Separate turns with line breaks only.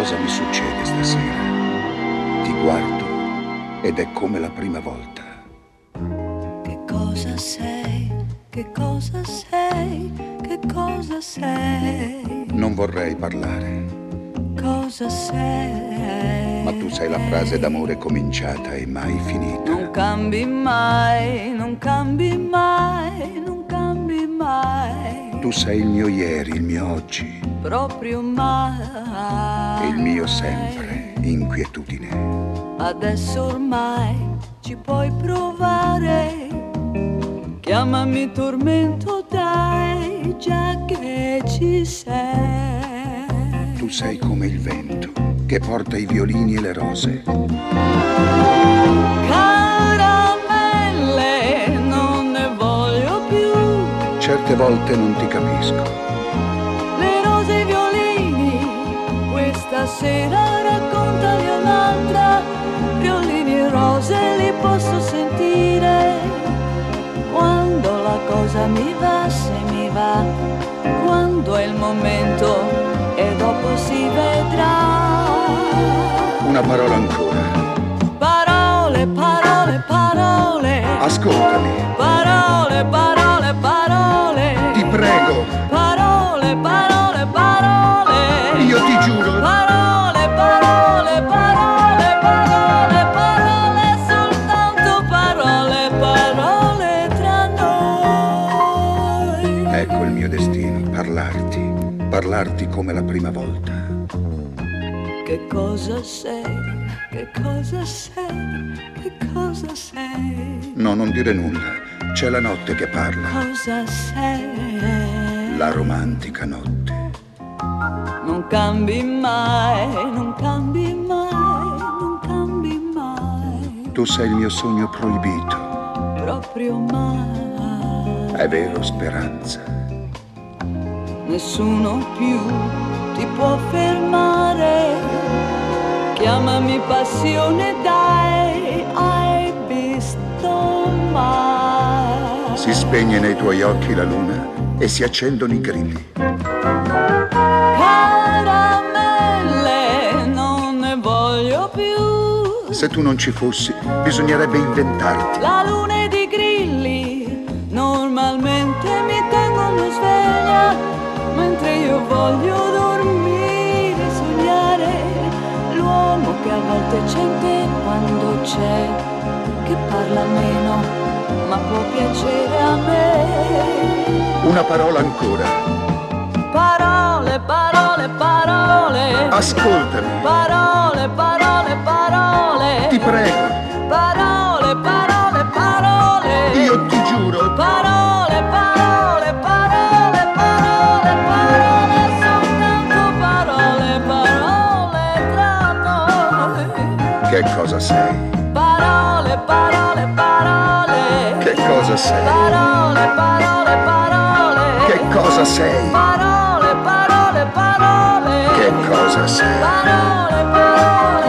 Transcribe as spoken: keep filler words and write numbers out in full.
cosa mi succede stasera. Ti guardo ed è come la prima volta.
Che cosa sei? Che cosa sei? Che cosa sei?
Non vorrei parlare.
Cosa sei?
Ma tu sei la frase d'amore cominciata e mai finita.
Non cambi mai, non cambi mai, non cambi mai.
Tu sei il mio ieri, il mio oggi.
Proprio mai.
E il mio sempre, inquietudine.
Adesso ormai ci puoi provare. Chiamami tormento, dai, già che ci sei.
Tu sei come il vento che porta i violini e le rose.
Caramelle, non ne voglio più.
Certe volte non ti capisco.
Le rose e i violini, questa sera raccontali un'altra. Violini e rose li posso sentire. Quando la cosa mi va, se mi va, quando è il momento e dopo si vedrà.
Una parola ancora.
Parole, parole, parole.
Ascoltami.
Parole, parole, parole.
Ti prego.
Parole, parole, parole.
Io ti giuro.
Parole, parole, parole, parole, parole, soltanto parole, parole tra noi.
Ecco il mio destino, parlarti, parlarti come la prima volta.
Che cosa sei? Che cosa sei? Che cosa sei?
No, non dire nulla, c'è la notte che parla,
Cosa sei?
la romantica notte.
Non cambi mai, non cambi mai, non cambi mai.
Tu sei il mio sogno proibito,
Proprio mai.
è vero, Speranza.
Nessuno più ti può fermare. Chiamami passione, dai, hai visto mai?
Si spegne nei tuoi occhi la luna e si accendono i grilli.
Caramelle, non ne voglio più.
Se tu non ci fossi, bisognerebbe inventarti.
La luna ed i grilli normalmente mi tengono sveglia, mentre io voglio dormire, sognare. L'uomo che a volte c'è in te quando c'è, che parla meno, ma può piacere a me.
Una parola ancora.
Parole, parole, parole.
Ascoltami.
Parole, parole, parole.
Ti prego.
Parole, parole, parole.
Io ti giuro.
Parole, parole, parole, parole, parole, soltanto parole, parole tra noi.
Che cosa sei?
Parole, parole, parole.
Che cosa sei?
Parole, parole, parole.
Che cosa sei?
Parole, parole, parole.
Che cosa sei?
Parole, parole.